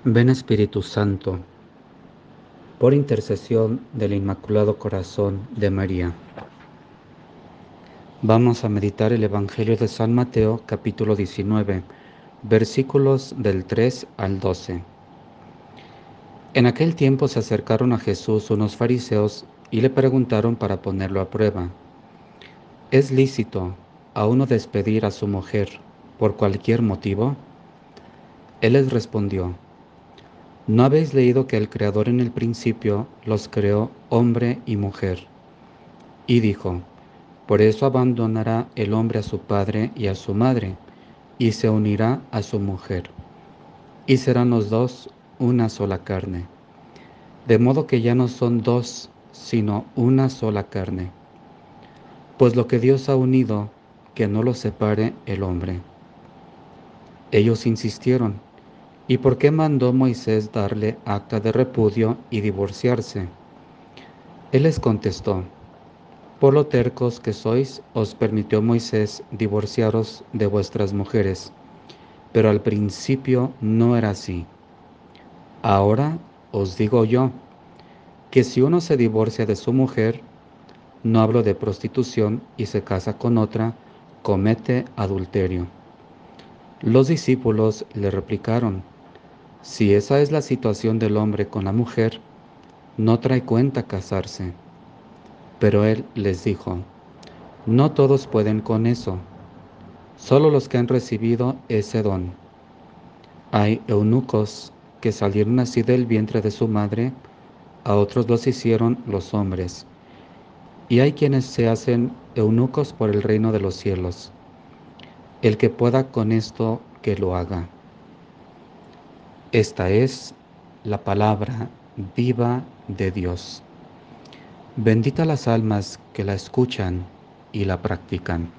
Ven Espíritu Santo, por intercesión del Inmaculado Corazón de María. Vamos a meditar el Evangelio de San Mateo, capítulo 19, versículos del 3 al 12. En aquel tiempo se acercaron a Jesús unos fariseos y le preguntaron para ponerlo a prueba: ¿Es lícito a uno despedir a su mujer por cualquier motivo? Él les respondió: ¿No habéis leído que el Creador en el principio los creó hombre y mujer? Y dijo: por eso abandonará el hombre a su padre y a su madre, y se unirá a su mujer, y serán los dos una sola carne. De modo que ya no son dos, sino una sola carne. Pues lo que Dios ha unido, que no lo separe el hombre. Ellos insistieron: ¿y por qué mandó Moisés darle acta de repudio y divorciarse? Él les contestó: por lo tercos que sois, os permitió Moisés divorciaros de vuestras mujeres, pero al principio no era así. Ahora os digo yo, que si uno se divorcia de su mujer, no hablo de prostitución, y se casa con otra, comete adulterio. Los discípulos le replicaron: si esa es la situación del hombre con la mujer, no trae cuenta casarse. Pero él les dijo: no todos pueden con eso, solo los que han recibido ese don. Hay eunucos que salieron así del vientre de su madre, a otros los hicieron los hombres. Y hay quienes se hacen eunucos por el reino de los cielos. El que pueda con esto, que lo haga. Esta es la palabra viva de Dios. Bendita las almas que la escuchan y la practican.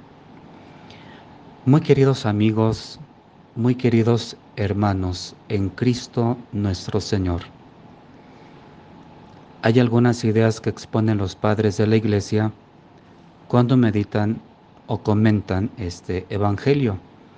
Muy queridos amigos, muy queridos hermanos en Cristo nuestro Señor. Hay algunas ideas que exponen los padres de la Iglesia cuando meditan o comentan este Evangelio.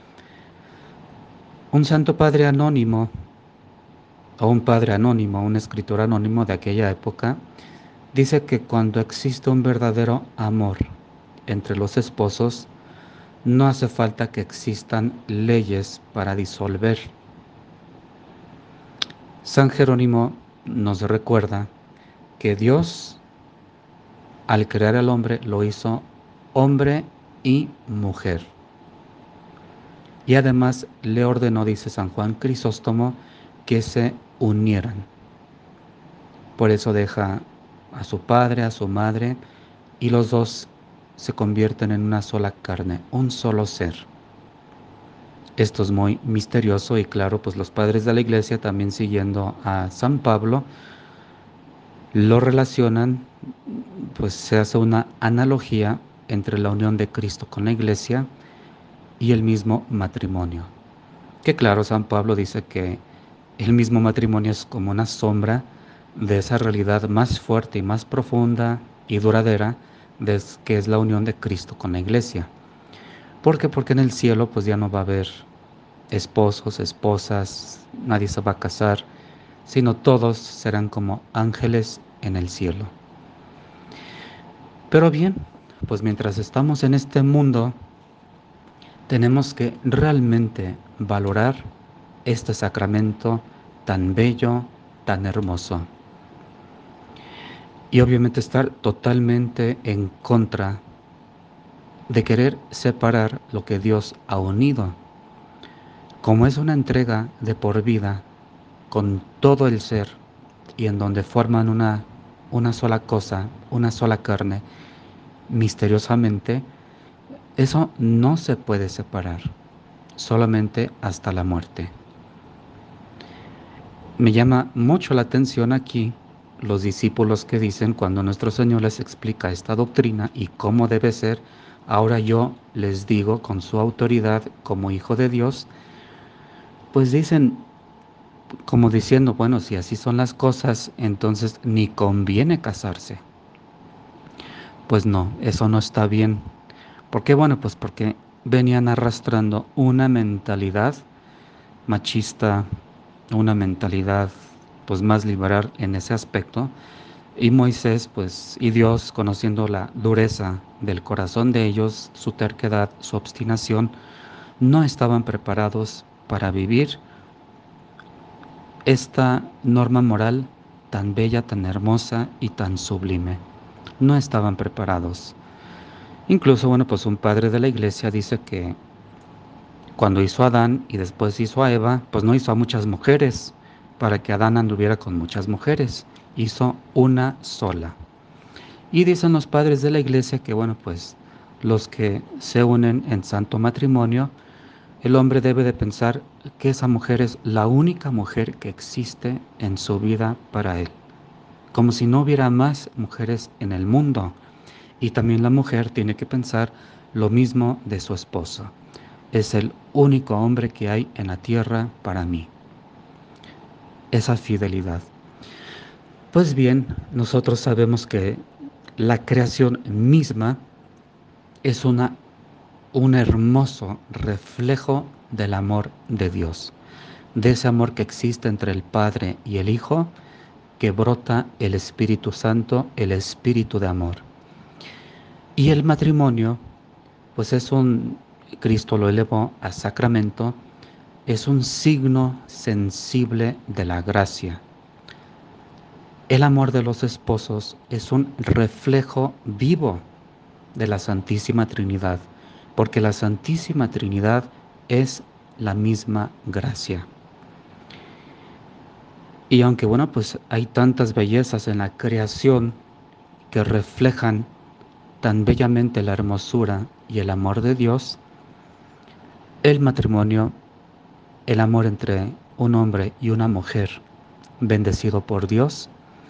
Un santo padre anónimo, o un padre anónimo, un escritor anónimo de aquella época, dice que cuando existe un verdadero amor entre los esposos, no hace falta que existan leyes para disolver. San Jerónimo nos recuerda que Dios, al crear al hombre, lo hizo hombre y mujer. Y además le ordenó, dice San Juan Crisóstomo, que se unieran. Por eso deja a su padre, a su madre, y los dos se convierten en una sola carne, un solo ser. Esto es muy misterioso y claro, pues los padres de la Iglesia, también siguiendo a San Pablo, lo relacionan, pues se hace una analogía entre la unión de Cristo con la Iglesia y el mismo matrimonio. Que claro, San Pablo dice que el mismo matrimonio es como una sombra de esa realidad más fuerte y más profunda y duradera que es la unión de Cristo con la Iglesia. ¿Por qué? Porque en el cielo pues ya no va a haber esposos, esposas, nadie se va a casar, sino todos serán como ángeles en el cielo. Pero bien, pues mientras estamos en este mundo, tenemos que realmente valorar este sacramento tan bello, tan hermoso. Y obviamente estar totalmente en contra de querer separar lo que Dios ha unido. Como es una entrega de por vida con todo el ser y en donde forman una sola cosa, una sola carne, misteriosamente, eso no se puede separar, solamente hasta la muerte. Me llama mucho la atención aquí los discípulos que dicen, cuando nuestro Señor les explica esta doctrina y cómo debe ser, ahora yo les digo con su autoridad como hijo de Dios, pues dicen como diciendo, bueno, si así son las cosas, entonces ni conviene casarse. Pues no, eso no está bien. ¿Por qué? Bueno, pues porque venían arrastrando una mentalidad machista, una mentalidad pues más liberal en ese aspecto. Y Moisés, pues, y Dios, conociendo la dureza del corazón de ellos, su terquedad, su obstinación, no estaban preparados para vivir esta norma moral tan bella, tan hermosa y tan sublime. No estaban preparados. Incluso, bueno, pues un padre de la iglesia dice que cuando hizo a Adán y después hizo a Eva, pues no hizo a muchas mujeres para que Adán anduviera con muchas mujeres. Hizo una sola. Y dicen los padres de la iglesia que, bueno, pues los que se unen en santo matrimonio, el hombre debe de pensar que esa mujer es la única mujer que existe en su vida para él, como si no hubiera más mujeres en el mundo. Y también la mujer tiene que pensar lo mismo de su esposo. Es el único hombre que hay en la tierra para mí. Esa fidelidad. Pues bien, nosotros sabemos que la creación misma es un hermoso reflejo del amor de Dios, de ese amor que existe entre el Padre y el Hijo, que brota el Espíritu Santo, el Espíritu de amor. Y el matrimonio, pues Cristo lo elevó a sacramento, es un signo sensible de la gracia. El amor de los esposos es un reflejo vivo de la Santísima Trinidad, porque la Santísima Trinidad es la misma gracia. Y aunque bueno, pues hay tantas bellezas en la creación que reflejan tan bellamente la hermosura y el amor de Dios, el matrimonio, el amor entre un hombre y una mujer bendecido por Dios,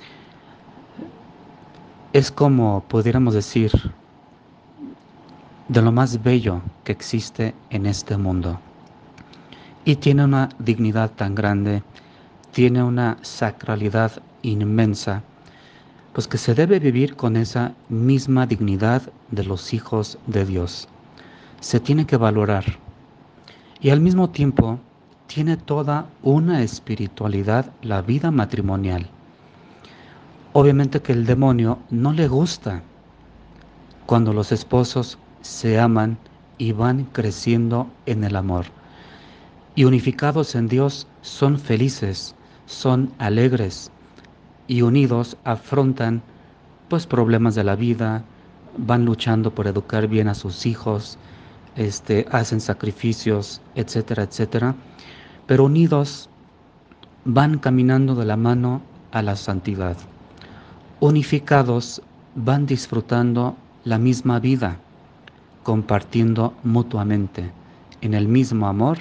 es como pudiéramos decir de lo más bello que existe en este mundo. Y tiene una dignidad tan grande, tiene una sacralidad inmensa, pues que se debe vivir con esa misma dignidad de los hijos de Dios. Se tiene que valorar. Y al mismo tiempo, tiene toda una espiritualidad la vida matrimonial. Obviamente que el demonio no le gusta cuando los esposos se aman y van creciendo en el amor. Y unificados en Dios son felices, son alegres y unidos afrontan pues problemas de la vida, van luchando por educar bien a sus hijos, hacen sacrificios, etcétera, etcétera, pero unidos van caminando de la mano a la santidad. Unificados van disfrutando la misma vida, compartiendo mutuamente en el mismo amor,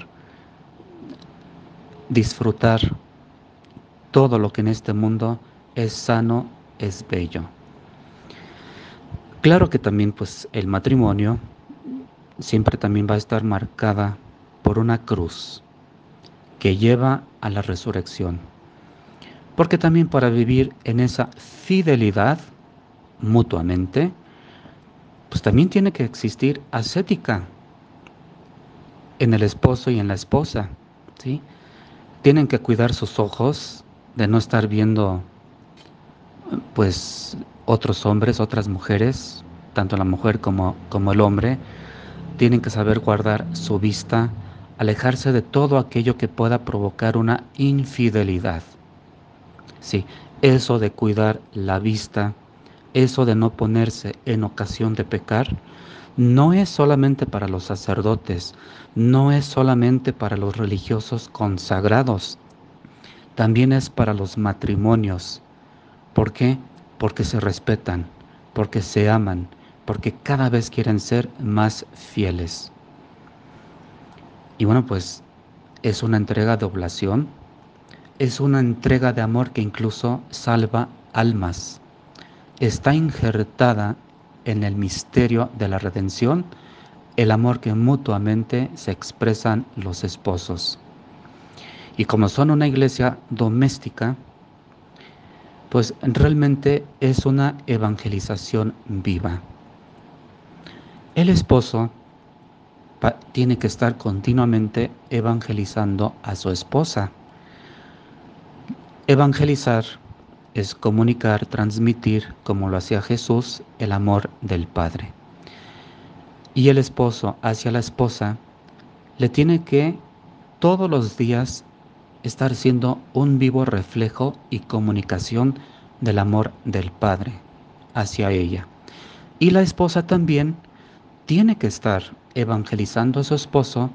disfrutar todo lo que en este mundo es sano, es bello. Claro que también pues el matrimonio siempre también va a estar marcada por una cruz que lleva a la resurrección. Porque también para vivir en esa fidelidad mutuamente, pues también tiene que existir ascética en el esposo y en la esposa, ¿sí? Tienen que cuidar sus ojos de no estar viendo pues otros hombres, otras mujeres, tanto la mujer como el hombre. Tienen que saber guardar su vista, alejarse de todo aquello que pueda provocar una infidelidad. Sí, eso de cuidar la vista, eso de no ponerse en ocasión de pecar, no es solamente para los sacerdotes, no es solamente para los religiosos consagrados, también es para los matrimonios. ¿Por qué? Porque se respetan, porque se aman, porque cada vez quieren ser más fieles. Y bueno, pues es una entrega de oblación, es una entrega de amor que incluso salva almas. Está injertada en el misterio de la redención el amor que mutuamente se expresan los esposos. Y como son una iglesia doméstica, pues realmente es una evangelización viva. El esposo tiene que estar continuamente evangelizando a su esposa. Evangelizar es comunicar, transmitir, como lo hacía Jesús, el amor del Padre. Y el esposo hacia la esposa le tiene que todos los días estar siendo un vivo reflejo y comunicación del amor del Padre hacia ella. Y la esposa también tiene que estar evangelizando a su esposo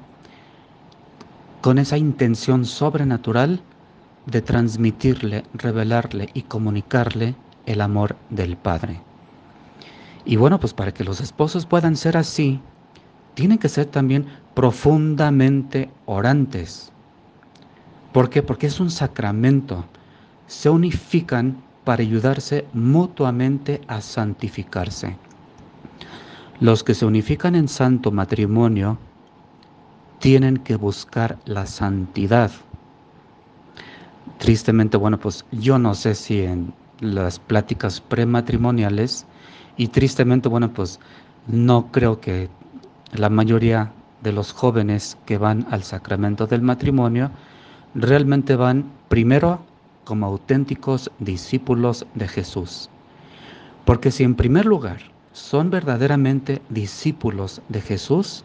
con esa intención sobrenatural de transmitirle, revelarle y comunicarle el amor del Padre. Y bueno, pues para que los esposos puedan ser así, tienen que ser también profundamente orantes. ¿Por qué? Porque es un sacramento. Se unifican para ayudarse mutuamente a santificarse. Los que se unifican en santo matrimonio tienen que buscar la santidad. Tristemente, bueno, pues yo no sé si en las pláticas prematrimoniales, y tristemente, bueno, pues no creo que la mayoría de los jóvenes que van al sacramento del matrimonio realmente van primero como auténticos discípulos de Jesús. Porque si en primer lugar son verdaderamente discípulos de Jesús,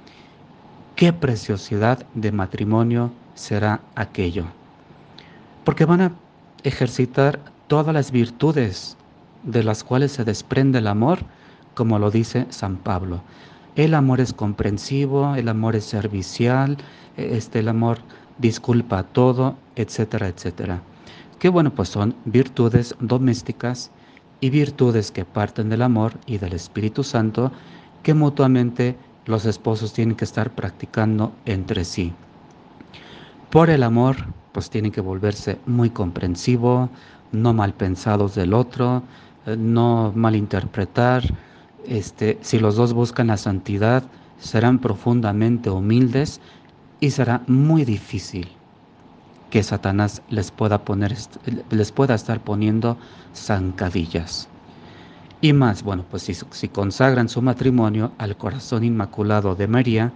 qué preciosidad de matrimonio será aquello. Porque van a ejercitar todas las virtudes de las cuales se desprende el amor, como lo dice San Pablo. El amor es comprensivo, el amor es servicial, el amor disculpa todo, etcétera, etcétera. Que bueno, pues son virtudes domésticas y virtudes que parten del amor y del Espíritu Santo que mutuamente los esposos tienen que estar practicando entre sí. Por el amor, pues tienen que volverse muy comprensivo, no mal pensados del otro, no malinterpretar. Si los dos buscan la santidad, serán profundamente humildes y será muy difícil que Satanás les pueda estar poniendo zancadillas. Y más, bueno, pues si consagran su matrimonio al corazón inmaculado de María,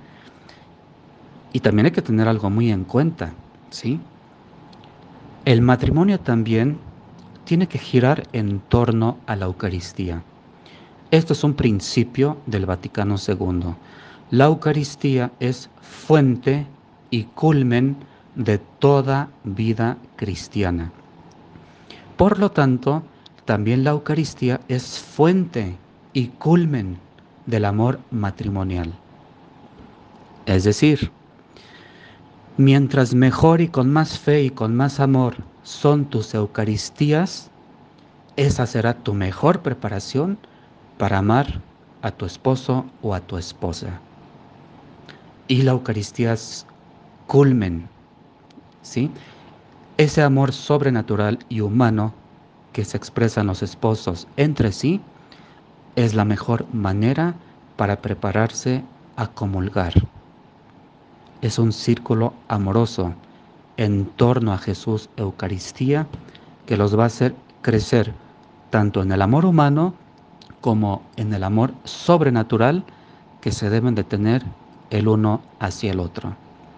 y también hay que tener algo muy en cuenta, ¿sí? El matrimonio también tiene que girar en torno a la Eucaristía. Esto es un principio del Vaticano II. La Eucaristía es fuente y culmen de toda vida cristiana. Por lo tanto, también la Eucaristía es fuente y culmen del amor matrimonial. Es decir, mientras mejor y con más fe y con más amor son tus Eucaristías, esa será tu mejor preparación para amar a tu esposo o a tu esposa. Y la Eucaristía es culmen, ¿sí? Ese amor sobrenatural y humano que se expresan los esposos entre sí es la mejor manera para prepararse a comulgar. Es un círculo amoroso en torno a Jesús Eucaristía que los va a hacer crecer tanto en el amor humano como en el amor sobrenatural que se deben de tener el uno hacia el otro.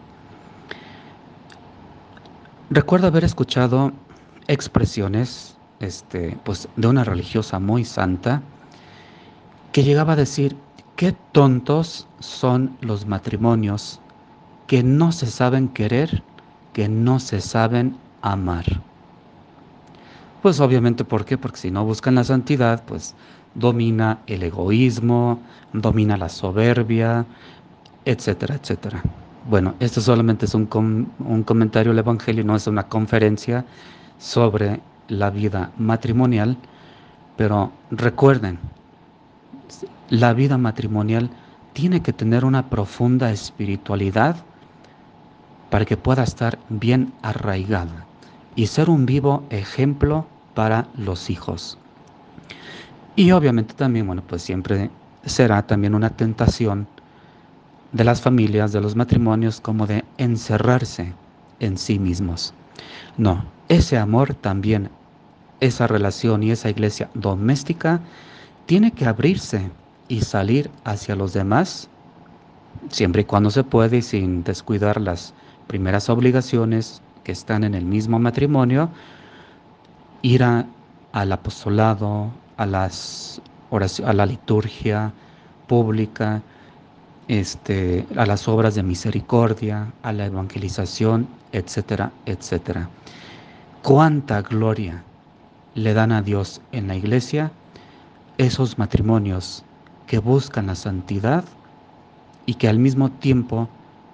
Recuerdo haber escuchado expresiones pues, de una religiosa muy santa que llegaba a decir: qué tontos son los matrimonios que no se saben querer, que no se saben amar. Pues obviamente, ¿por qué? Porque si no buscan la santidad, pues domina el egoísmo, domina la soberbia, etcétera, etcétera. Bueno, esto solamente es un comentario del Evangelio, no es una conferencia sobre la vida matrimonial, pero recuerden, la vida matrimonial tiene que tener una profunda espiritualidad para que pueda estar bien arraigada y ser un vivo ejemplo para los hijos. Y obviamente también, bueno, pues siempre será también una tentación de las familias, de los matrimonios, como de encerrarse en sí mismos. No, ese amor también, esa relación y esa iglesia doméstica tiene que abrirse y salir hacia los demás, siempre y cuando se puede y sin descuidar las primeras obligaciones que están en el mismo matrimonio, ir al apostolado, a a la liturgia pública, a las obras de misericordia, a la evangelización, etcétera, etcétera. ¿Cuánta gloria le dan a Dios en la iglesia esos matrimonios que buscan la santidad y que al mismo tiempo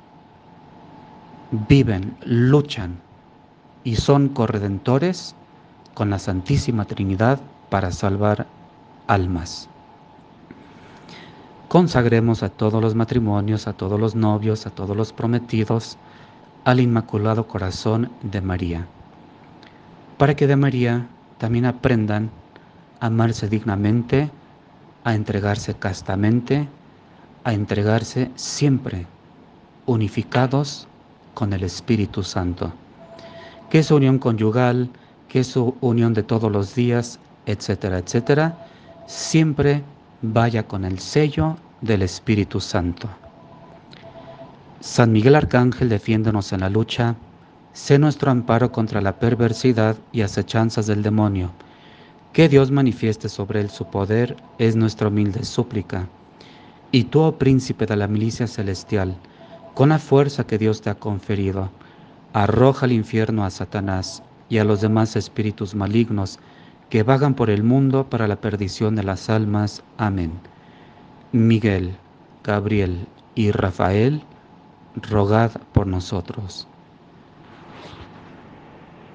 viven, luchan y son corredentores con la Santísima Trinidad para salvar almas? Consagremos a todos los matrimonios, a todos los novios, a todos los prometidos, al Inmaculado Corazón de María, para que de María también aprendan a amarse dignamente, a entregarse castamente, a entregarse siempre unificados con el Espíritu Santo. Que su unión conyugal, que su unión de todos los días, etcétera, etcétera, siempre vaya con el sello del Espíritu Santo. San Miguel Arcángel, defiéndonos en la lucha, sé nuestro amparo contra la perversidad y acechanzas del demonio. Que Dios manifieste sobre él su poder es nuestra humilde súplica. Y tú, oh príncipe de la milicia celestial, con la fuerza que Dios te ha conferido, arroja al infierno a Satanás y a los demás espíritus malignos que vagan por el mundo para la perdición de las almas. Amén. Miguel, Gabriel y Rafael, rogad por nosotros.